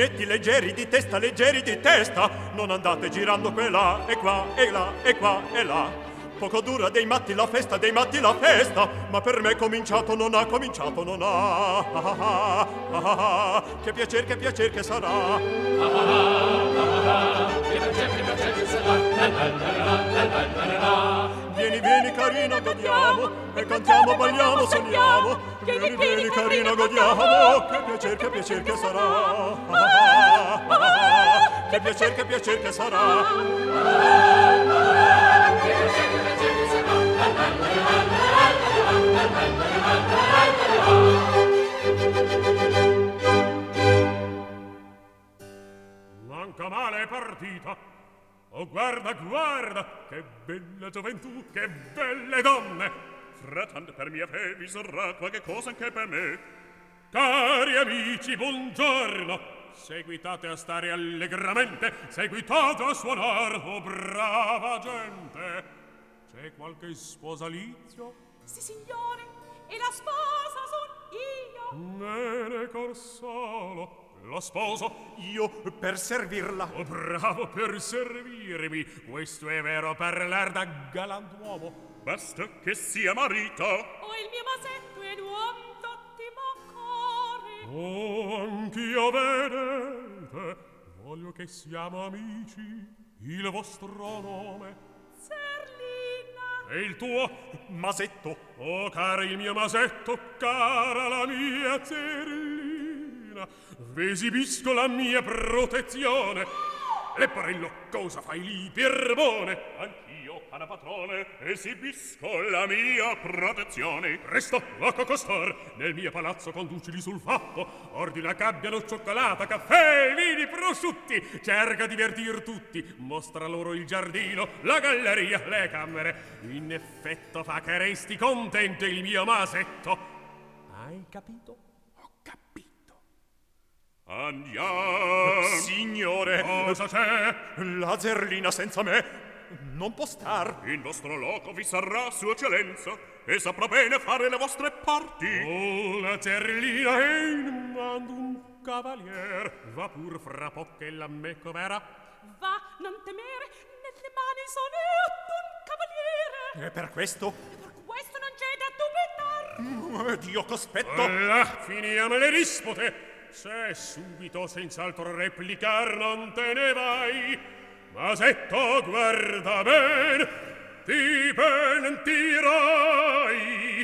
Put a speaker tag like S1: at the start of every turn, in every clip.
S1: bambinetti leggeri di testa, non andate girando qua e là, e là, e qua e là. Poco dura dei matti la festa, ma per me cominciato non ha. Che piacer che sarà. Vieni carina, godiamo, e cantiamo, balliamo, sogniamo. Vieni carina, godiamo, che piacer che sarà. Che piacer che sarà.
S2: Manca male partita. Oh, guarda, che bella gioventù, che belle donne. Frattanto per mia fe vi sarà qualche cosa anche per me. Cari amici, buongiorno. Seguitate a stare allegramente, seguitate a suonar, oh brava gente. C'è qualche sposalizio?
S3: Sì, signore, e la sposa son io.
S2: Bene, Corsolo. La sposo
S1: io per servirla.
S2: Oh, bravo, per servirmi. Questo è vero parlar da galantuomo. Basta che sia marito.
S3: Oh, il mio masetto è un uomo d'ottimo cuore.
S2: Oh, anch'io vedete. Voglio che siamo amici. Il vostro nome?
S3: Zerlina.
S2: E il tuo?
S1: Masetto.
S2: Oh, cara il mio masetto, cara la mia Zerlina. V'esibisco la mia protezione. Leporello, cosa fai lì, Pierbone? Anch'io, pana patrone, esibisco la mia protezione. Presto, a costar, nel mio palazzo conducili sul fatto. Ordina che abbiano cioccolata, caffè, vini, prosciutti. Cerca di divertir tutti. Mostra loro il giardino, la galleria, le camere. In effetto fa che resti contento il mio masetto. Hai capito? Andiamo.
S1: Signore,
S2: cosa c'è?
S1: La Zerlina senza me non può star.
S2: In vostro loco vi sarà sua eccellenza e saprà bene fare le vostre parti. Oh, la Zerlina è in mando un cavalier. Va pur fra poco che la me coverà.
S3: Va, non temere, nelle mani sono un cavaliere.
S1: E per questo?
S3: Per questo non c'è da dubitar.
S1: Dio cospetto.
S2: Là, finiamo le rispote. Se subito senz'altro replicar non te ne vai, masetto, guarda ben, ti pentirai.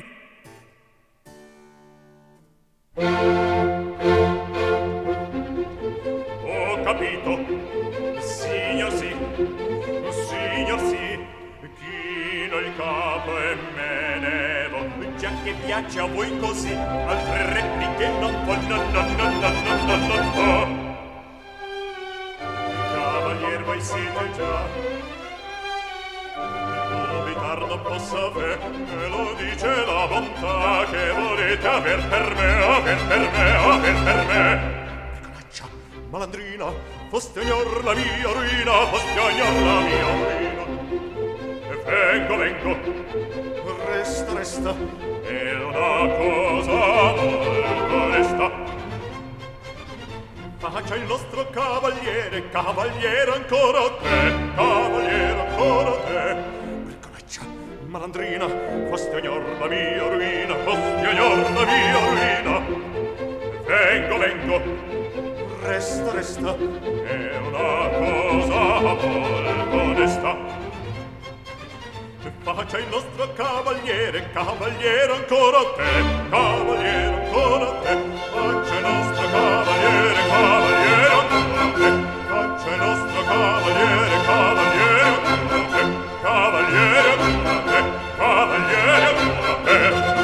S2: Ho capito.
S1: Signor sì, chino il capo e me ne vo. Già che piace a voi così, altre repliche non può, no. Cavalier, voi siete già, dubitar non posso aver, me lo dice la bontà che volete aver per me. Piccolaccia, malandrina, foste ognor la mia ruina, E vengo, resta, è una cosa molto resta. Faccia il nostro cavaliere ancora te. Briccolaccia, malandrina, foste ognor la mia ruina, Vengo, resta, è una cosa molto onesta. Faccia il nostro cavaliere ancora te. Faccia il nostro cavaliere ancora te. Faccia il nostro cavaliere ancora te. Cavaliere ancora te.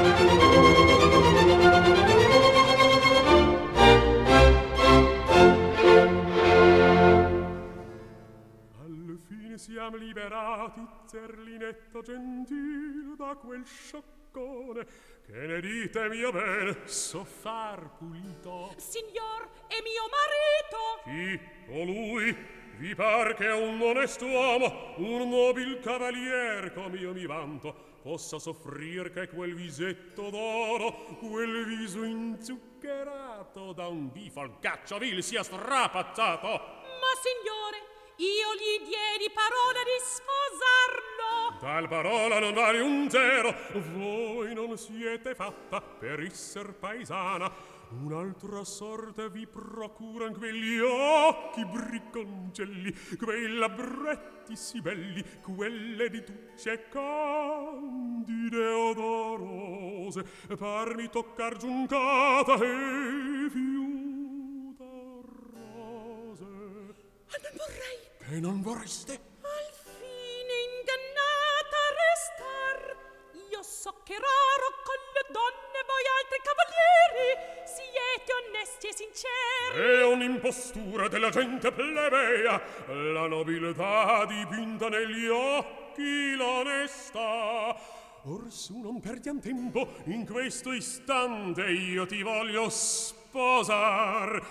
S2: Alla fine siamo liberati, Zerlinetto gentil, da quel scioccone. Che ne dite, mio bene, so far pulito?
S3: Signor, è mio marito.
S2: Chi? Colui? vi par che un onesto uomo, un nobil cavalier, come io mi vanto, possa soffrir che quel visetto d'oro, quel viso inzuccherato da un bifolcaccio vil sia strapazzato?
S3: Ma signore, io gli diedi parola di sposarlo.
S2: Tal parola non vale un zero. Voi non siete fatta per esser paesana. Un'altra sorte vi procuran quegli occhi bricconcelli, quei labbretti sì belli, quelle di tucce candide odorose, parmi toccar giuncata e fiuta rose.
S3: Non vorrei
S2: Che non vorreste?
S3: al fine ingannata restar. Io so che raro con le donne voi altri cavalieri siete onesti e sinceri.
S2: È un'impostura della gente plebea, la nobiltà dipinta negli occhi l'onestà. Orsù non perdiam tempo, in questo istante io ti voglio sposar.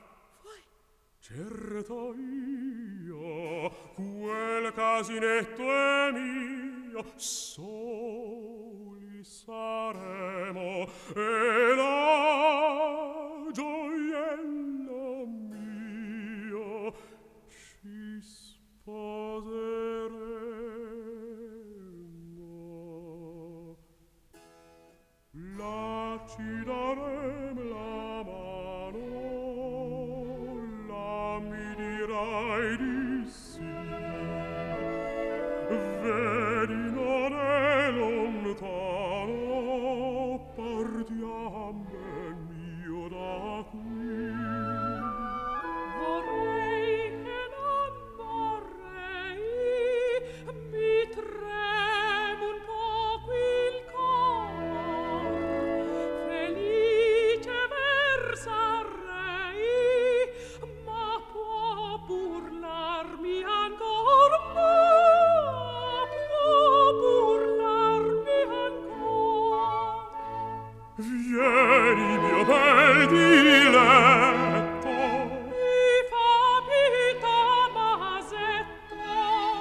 S2: Certo io, quel casinetto è mio, soli saremo, e la gioiello mio ci sposeremo. La ci darem la mano, mi dirai di sì. Vedi non è lontano, partiam ben mio da qui.
S3: Vorrei che non vorrei, mi tremo un poco il cor, felice versarei, ma può burlarmi ancor, ma può burlarmi ancor.
S2: Vieni mio bel diletto,
S3: Mi fa pietà Masetto,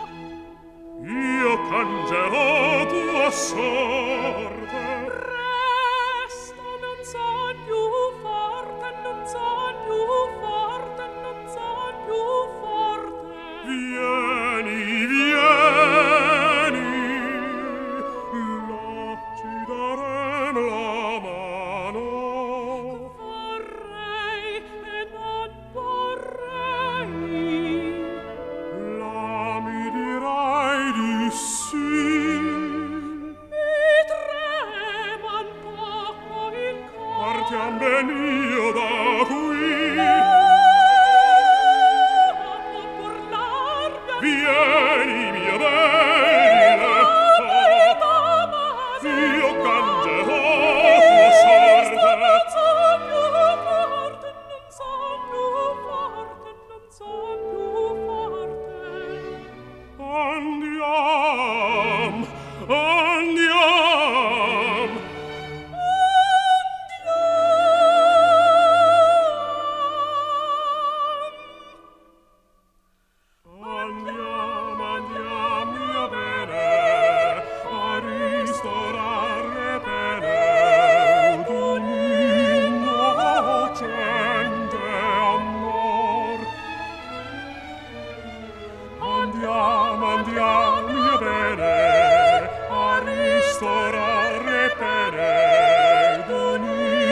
S2: io cangerò tua sorte.
S3: presto non son più forte, non son più forte, non son più forte.
S2: Vieni, vieni, là ci darem la mano.
S3: Vorrei e non vorrei,
S2: Là mi dirai di sì.
S3: mi trema un poco il cor.
S2: Partiam ben io da qui.
S3: Può burlarmi
S2: Vieni, mio bello, io cangerò tua sorte.
S3: Non son più forte, non son più forte, non son più forte.
S2: Andiam, andiam. Andiam, andiam, mio bene, a ristorare pene d'un innocente amor. Andiam, andiam, mio bene, a ristorare pene d'un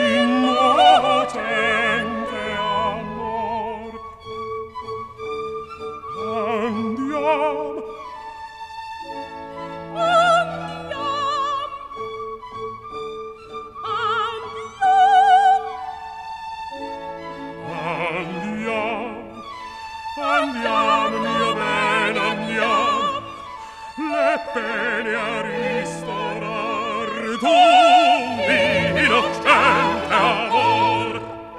S2: innocente amor. Andiam, andiam, andiam, mio ben, andiam, le pene a ristorar d'un innocente amor.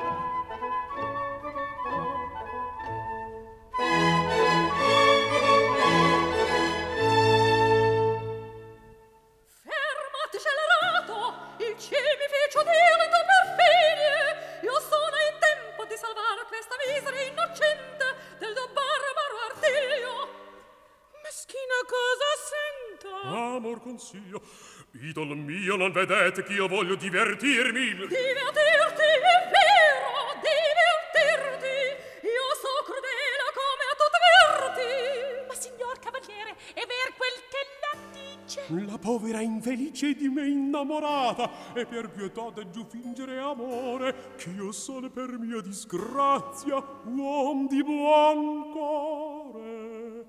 S3: Fermati scellerato, il ciel mi fece udire tu perfidie. Io sono in tempo di salvare questa misera innocente del tuo barbaro
S2: d'amor consiglio. Idol mio, non vedete che io voglio divertirmi?
S3: Divertirti, è vero, divertirti. Io so crudele come a tutti verti. Ma signor cavaliere, è ver quel che la dice?
S2: La povera infelice di me innamorata, e per pietà deggio fingere amore, che io sono per mia disgrazia uom di buon cuore.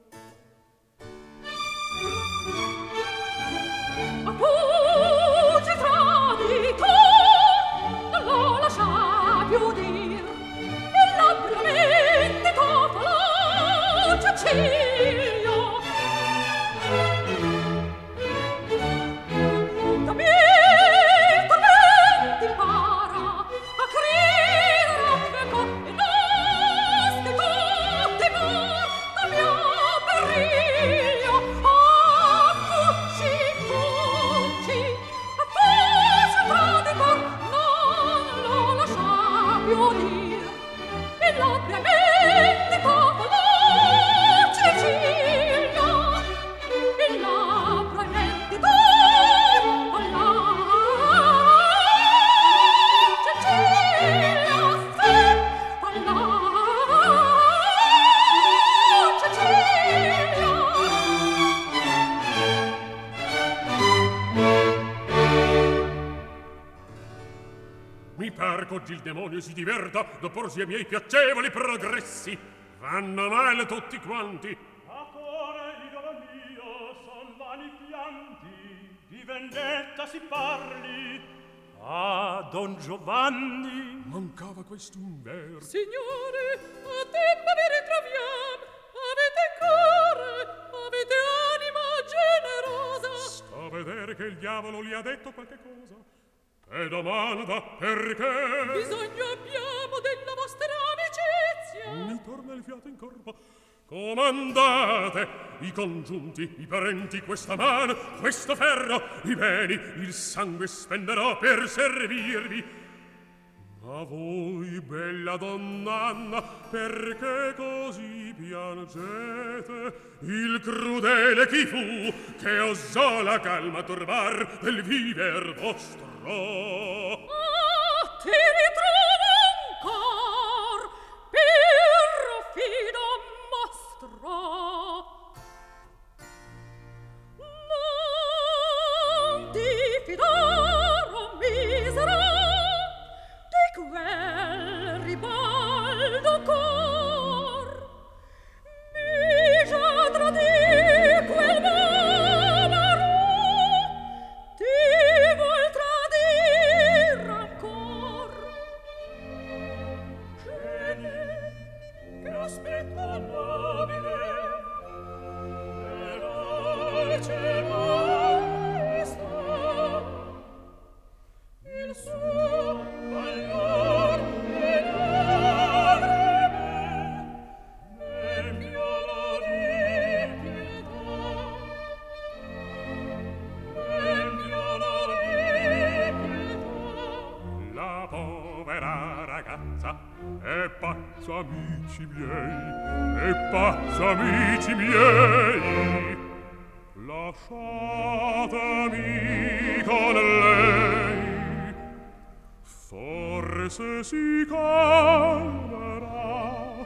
S3: Appunto traditor, non lo lascia più dir, e l'ampliamente topolo Ceciglio. Da me tormenti impara a credere a queco e nostico timor da mio periglio.
S2: Mi par qu'oggi il demonio si diverta d'opporsi ai miei piacevoli progressi. Vanno male tutti quanti.
S1: A cuore, idolo mio, son vani pianti, di vendetta si parli. Ah, Don Giovanni!
S2: Mancava quest'un verso.
S3: Signore, a tempo vi ritroviam. Avete cuore, avete anima generosa.
S2: Sta a vedere che il diavolo gli ha detto qualche cosa. E domanda perché?
S3: Bisogno abbiamo della vostra amicizia.
S2: Mi torna il fiato in corpo. Comandate i congiunti, i parenti, questa mano, questo ferro, i beni, il sangue spenderò per servirvi. Ma voi, bella donnanna, perché così piangete? Il crudele chi fu che osò la calma turbar del viver vostro?
S3: Ah, ti ritrovo ancor, perfido mostro. Non ti fidare, o misero, di quel ribaldo cor. Mi già tradì quel mamaro, ti vuol tradir ancor. Geni, che aspetto nobile, e dolce sta, il suo valor e violo di pietà, e violo di pietà.
S2: La povera ragazza è pazza, amici miei, è pazza, amici miei. Lasciatemi con lei, forse si calmerà,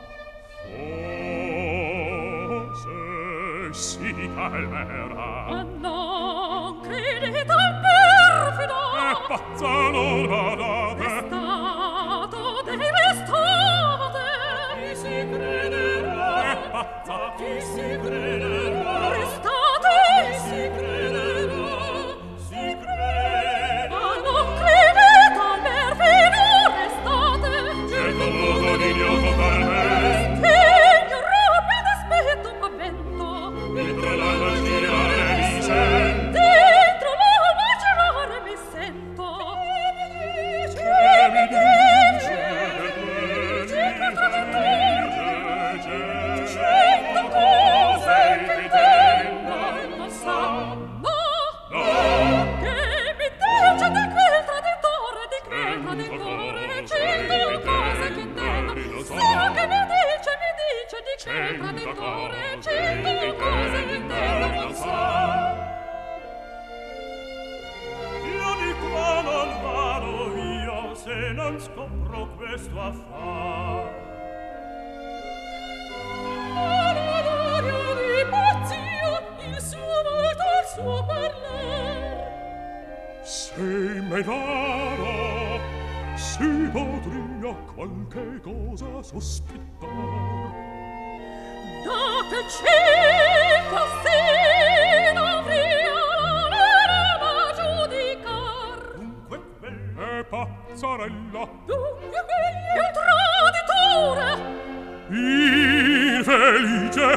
S2: forse si calmerà.
S3: Ma non credete al perfido,
S2: È pazza, non badate.
S3: Stato dei restate. Chi si crederà?
S2: È pazza.
S3: Chi si crederà? Restate. Chi si crederà? Si crede. Ma non credete al perfido, restate.
S2: C'è dovuto di gioco per me.
S3: Stegno, rapido, aspetto, ma vento.
S2: Dentro l'alba girare mi sento.
S3: Dentro l'alba girare mi sento.
S2: Che mi dice?
S3: Cento cose che
S2: non scopro questo affar.
S3: L'aria di pazzia, il suo volto, il suo parlar.
S2: Sei menaro, si potria qualche cosa sospettar.
S3: Da che circa si dovria l'anima giudicar.
S2: Dunque quella è pazzarella,
S3: Dunque quegli è un traditore.
S2: infelice,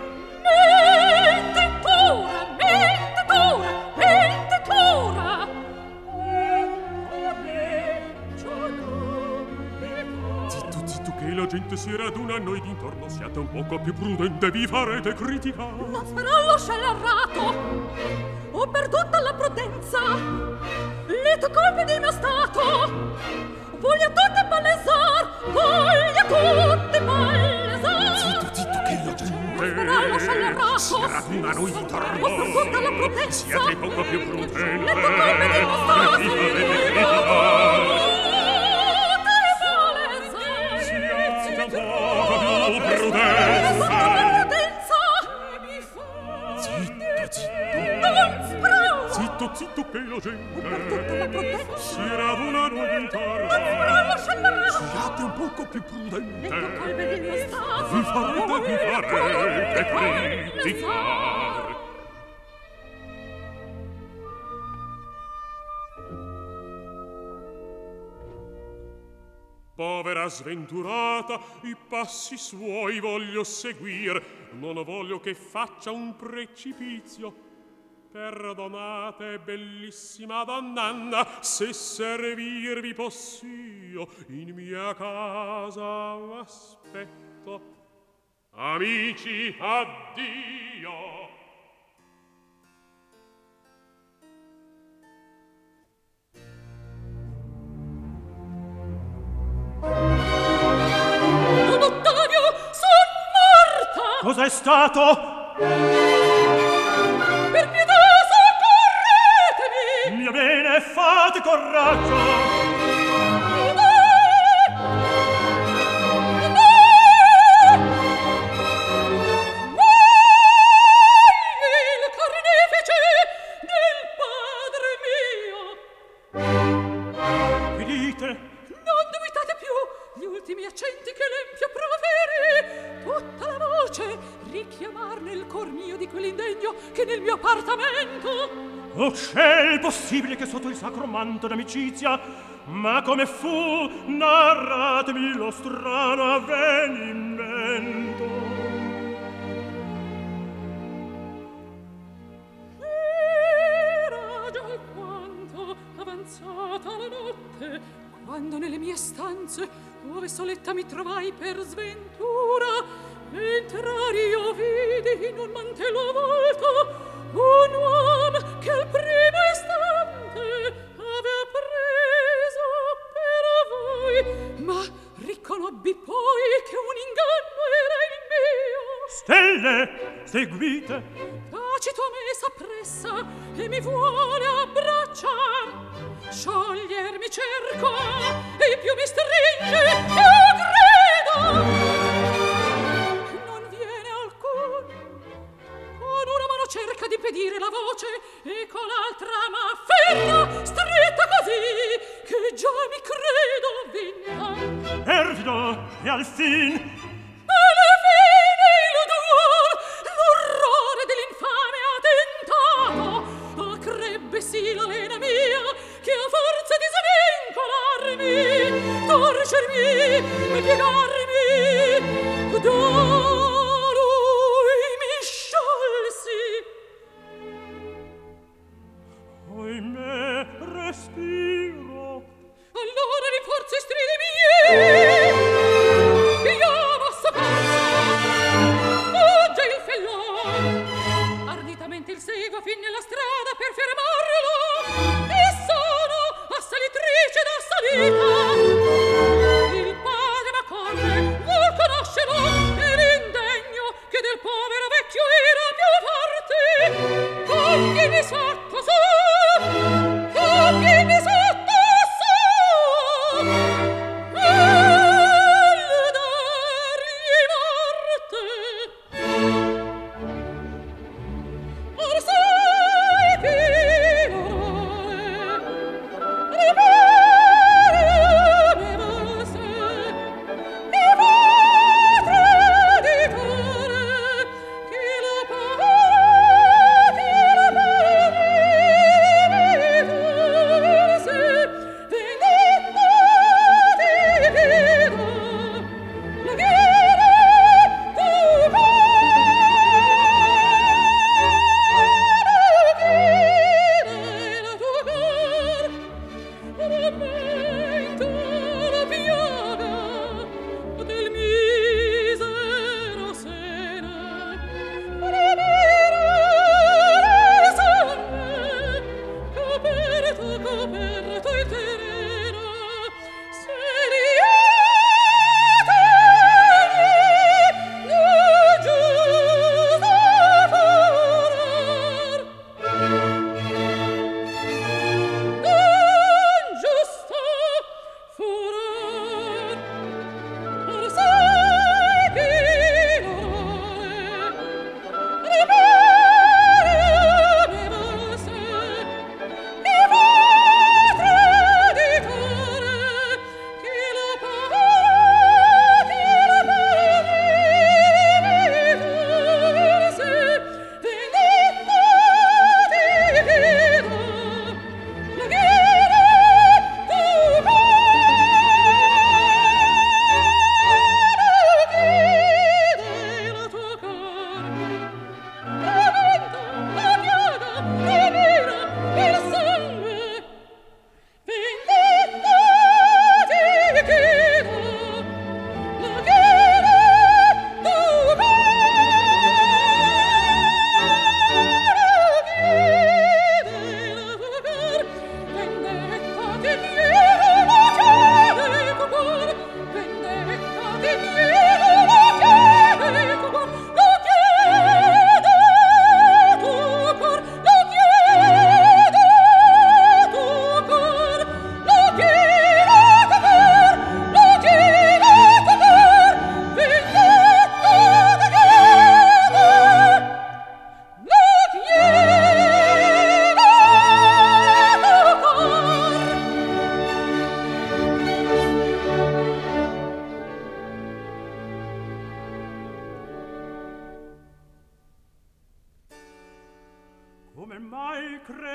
S3: Mentitura, mentitura, mentitura.
S2: Zitto, zitto, che la gente si raduna a noi d'intorno. Siate un poco più prudente, vi farete criticare.
S3: Non sarà lo scellerato, o per tutta la prudenza, le tue colpe del mio stato, voglia tutte palesar, voglia tutte palesar.
S2: Zitto, zitto, che la
S3: Non sarà lo scellerato,
S2: si raduna a noi d'intorno.
S3: o per tutta la prudenza,
S2: Siate poco più prudente,
S3: le tue colpe del mio stato,
S2: vi farete criticare. Siate un poco più prudente. Zitto, zitto, che la gente si raduna a noi d'intorno. Siate un poco più prudente, vi farete criticare. Povera sventurata, i passi suoi voglio seguir, non voglio che faccia un precipizio. Perdonate, bellissima donnanna, se servirvi possio, in mia casa v'aspetto. Amici, addio.
S3: Don Ottavio, son morta!
S1: Cos'è stato?
S3: Per pietà, soccorretemi!
S1: Mia bene, fate coraggio!
S3: Il carnefice del padre mio!
S1: Che dite?
S3: Non dubitate più, gli ultimi accenti che l'empio proferi, tutta la voce richiamar nel cor mio di quell'indegno che nel mio appartamento.
S1: Oh, c'è il possibile che sotto il sacro manto d'amicizia, ma come fu, narratemi lo strano avvenimento.
S3: Era già alquanto avanzata la notte, quando nelle mie stanze, ove soletta mi trovai per sventura, entrar io vidi in un mantello avvolto un uom che al primo istante avea preso per voi, ma riconobbi poi che un inganno era il mio.
S1: Stelle, seguite!
S3: Tacito a me s'appressa e mi vuole abbracciar. Sciogliermi cerco e più mi stringe più credo. Non viene alcun. Con una mano cerca di impedire la voce e con l'altra m'afferra stretta così che già mi credo vinta.
S1: Perfido, e al fin...
S3: Alla fine il duol, l'orrore dell'infame attentato, accrebbe sì la lena mia, che a forza di svincolarmi, torcermi e piegarmi, da lui mi sciolsi.
S1: Oimè, respiro.
S3: Allora le forze stride mie, chiama soccorso, fugge il fellon. Arditamente il seguo fin nella strada per fermarlo, e sono assalitrice da salita. Il padre m'accorre, vuol conoscerlo, e l'indegno che del povero vecchio era più forte. Compimi sotto su, compimi sotto su.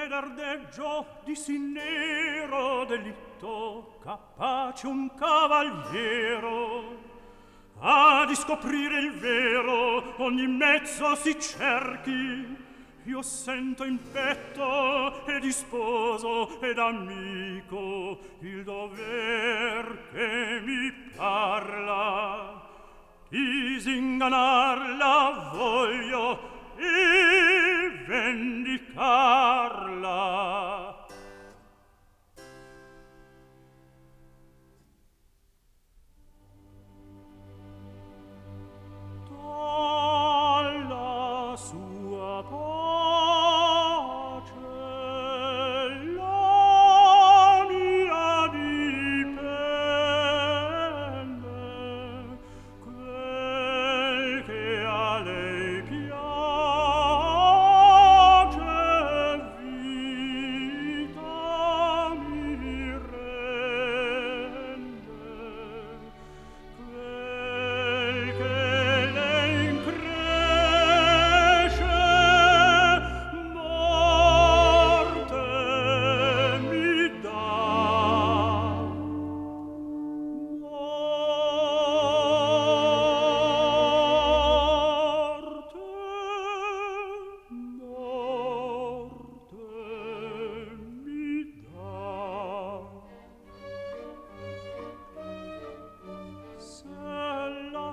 S1: ed ardeggio di sì nero delitto, capace un cavaliero a discoprire il vero, ogni mezzo si cerchi. Io sento in petto e di sposo ed amico il dover che mi parla. Disingannarla voglio e vendicarla. Dalla sua pace la mia dipende, quel che a lei piace vita mi rende, quel che lei incresce morte mi dà. Morte mi dà. Se la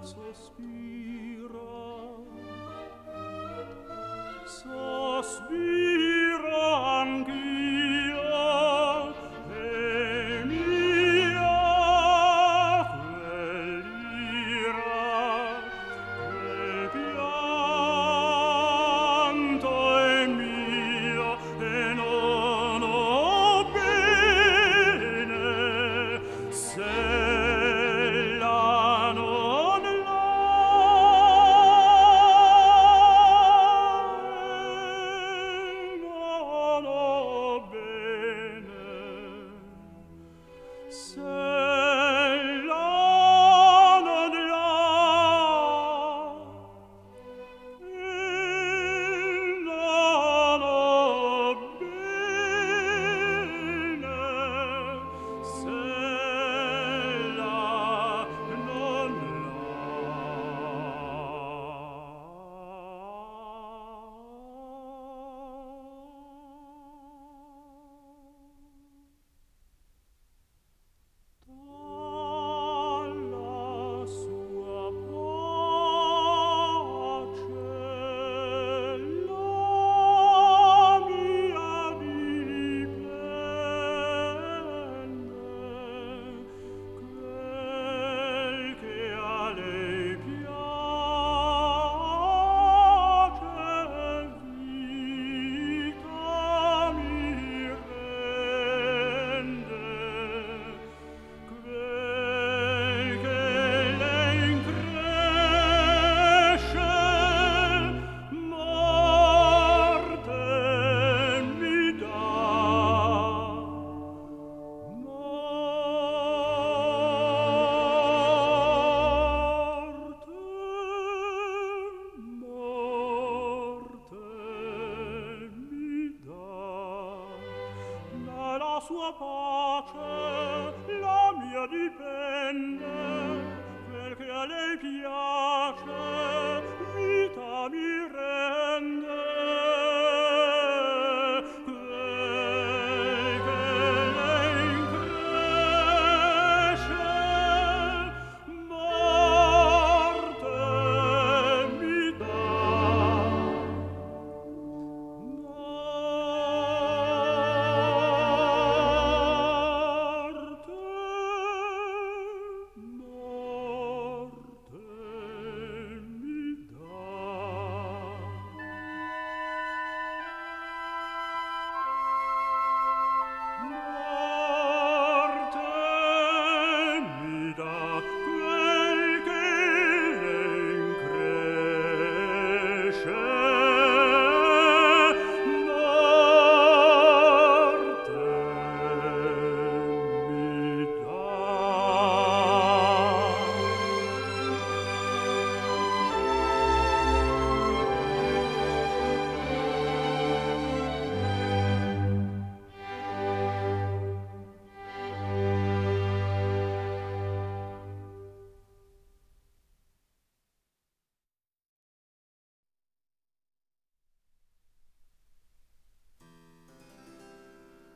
S1: sospiro anch'io e mia quell'ira, quel pianto è mio e non ho bene se la non l'ha. Non ho bene se la non l'ha. Non ho bene se la non dalla sua pace la mia dipende, quel che a lei piace vita mi rende, quel che lei incresce morte mi dà. Morte mi dà. Dalla sua pace la mia dipende, quel che a lei piace vita mi rende, quel che lei incresce morte mi dà. Morte mi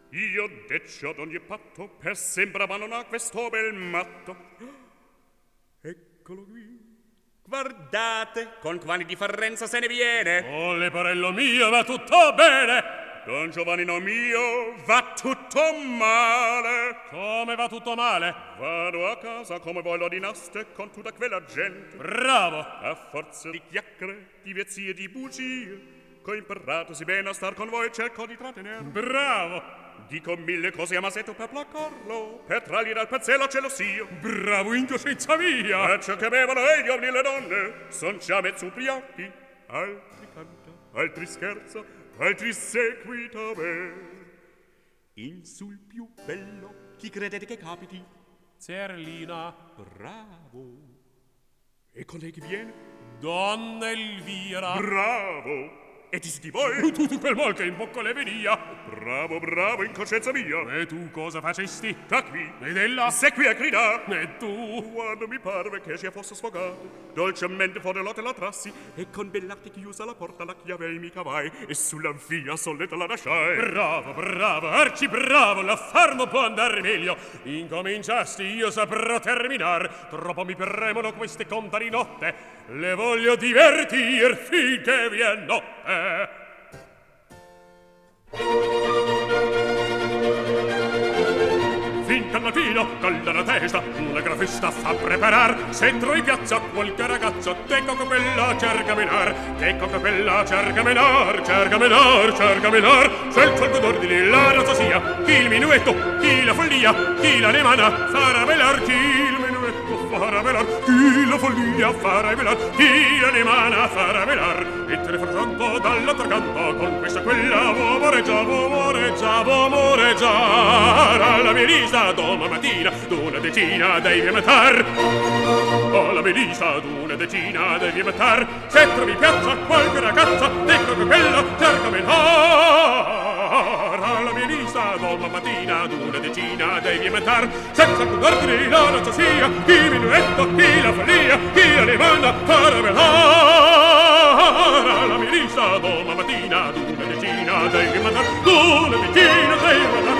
S2: Io deccio ad ogni patto, per sembrava non ha questo bel matto. Eccolo qui. Guardate, con quali differenza se ne viene.
S4: Oh, leporello mio, va tutto bene!
S2: Don Giovannino mio, va tutto male.
S4: Come va tutto male?
S2: Vado a casa come voi l'ordinaste con tutta quella gente.
S4: Bravo!
S2: A forza di chiacchiere, di vezzie e di bugie, che ho imparato sì bene a star con voi, cerco di trattenere.
S4: Bravo!
S2: Dico mille cose a Masetto per placarlo, per trargli dal pezzello celosio.
S4: Bravo in coscienza mia!
S2: E ciò che bevono e gli uomini e le donne son già mezzo ubriachi. Altri canta, altri scherza, altri seguita me. In sul più bello, chi credete che capiti?
S4: Zerlina.
S2: Bravo. E con lei chi viene?
S4: Donna Elvira.
S2: Bravo. E ti di voi?
S4: Tu quel mal che in bocca le venia.
S2: Bravo, bravo, in coscienza mia.
S4: E tu cosa facesti?
S2: Da qui.
S4: Ed ella?
S2: Se qui a gridare.
S4: E tu?
S2: Quando mi parve che sia fosse sfogato, dolcemente fuori l'otte la trassi, e con bell'arte chiusa la porta la chiave mi cavai, e sulla via solleta la lasciai.
S4: Bravo, bravo, arci bravo, l'affar non può andare meglio. Incominciasti, io saprò terminar. Troppo mi premono queste conta di notte. Le voglio divertir finché vien notte. Fin dal mattino, calda la testa, una gran festa fa preparar. Se entro in piazza qualche ragazzo, che cocobella cerca menar, che cocobella cerca menar, cerca menar, cerca menar. Scelto il d'ordine la razza sia, chi il minuetto, chi la follia, chi la nemana farà velar, chi il minuetto farà velar, chi la follia farà velar, chi la nemana farà velar. E te ne frattanto dall'altro canto, con questa quella vomoreggia, vomoreggia, vomoreggiar. Alla mia lista domani mattina d'una decina devi matar. Alla mia lista d'una decina devi matar. Se trovi in piazza qualche ragazza, ecco che quella cerca menar. Alla mia lista domani mattina d'una decina devi matar. Senza guardare la razza sia, chi minuetto, chi la follia, chi la demanda farà velar. Alla mia lista domani mattina d'una decina devi matar. D'una decina devi matar.